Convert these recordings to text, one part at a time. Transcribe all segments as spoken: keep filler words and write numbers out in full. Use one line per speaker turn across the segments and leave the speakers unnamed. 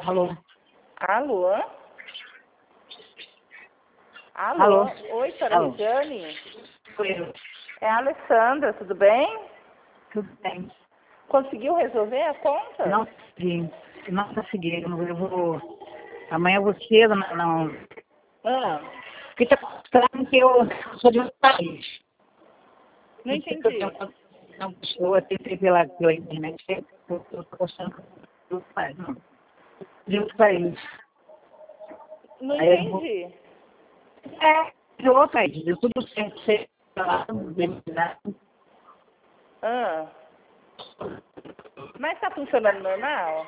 Alô?
Alô? Alô?
Alô?
Oi, senhora
Alô?
Regiane?
Sou eu.
É a Alessandra, tudo bem?
Tudo bem.
Conseguiu resolver a conta?
Não consegui. Não consegui. Eu não- eu vou... Amanhã eu vou cedo, não... não.
Ah,
Porque está mostrando que eu sou de outro país.
não
Não sei se eu
entendi.
tenho... Não, eu tentei pela, pela internet, eu estou postando de outro país. Não. De outro país.
Não
Aí eu vou...
entendi.
É, de outro país. Eu tudo certo, sei lá, bem cuidado.
Ah. Mas tá funcionando normal?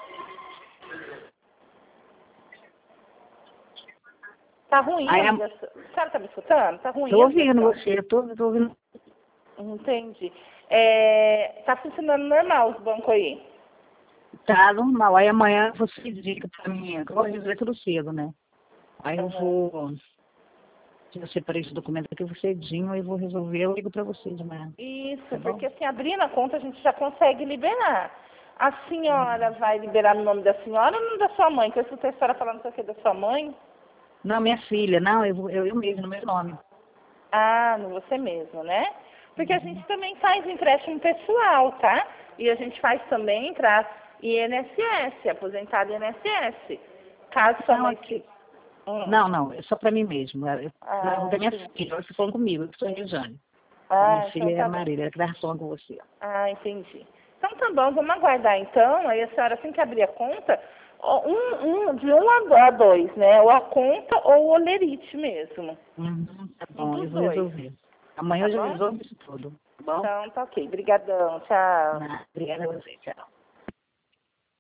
Tá ruim
Aí
a
a...
ligação. A senhora tá me escutando? Tá ruim
Tô
a
ouvindo
ligação.
você, eu tô, tô ouvindo.
Entendi. É, tá funcionando normal os bancos aí?
Tá normal. Aí amanhã você diga pra mim, eu vou resolver tudo cedo, né? Aí eu
Uhum.
vou, se eu separei esse documento aqui, eu vou cedinho, eu vou resolver, eu ligo pra você de manhã.
Isso,
Tá bom?
porque assim, abrindo a conta a gente já consegue liberar. A senhora vai liberar no nome da senhora ou no nome da sua mãe? Que eu escutei a senhora falando que é da sua mãe.
Não, minha filha, não, eu, vou, eu, eu mesmo, no meu nome.
Ah, no você mesmo, né? Porque a gente também faz empréstimo pessoal, tá? E a gente faz também para I N S S, aposentado I N S S. Caso sua
Não,
mãe...
aqui.
Hum.
Não, não, é só pra mim mesmo. Eu, não,
Ah,
da minha
entendi.
filha, você falou comigo, eu sou a Rejane. A minha
Ah, então
filha é a
tá bom.
Marília, ela que tá falando com você.
Ah, entendi. Então tá bom, vamos aguardar então. Aí a senhora tem que abrir a conta, ó, um, um, de um a dois, né? Ou a conta ou o olerite mesmo.
Uhum, tá
Um
bom, eu
dos
vou
dois,
resolver. Amanhã
tá
eu já
bom?
resolvo isso tudo, tá bom?
Então tá ok. Obrigadão, tchau.
Não, obrigada a você, tchau.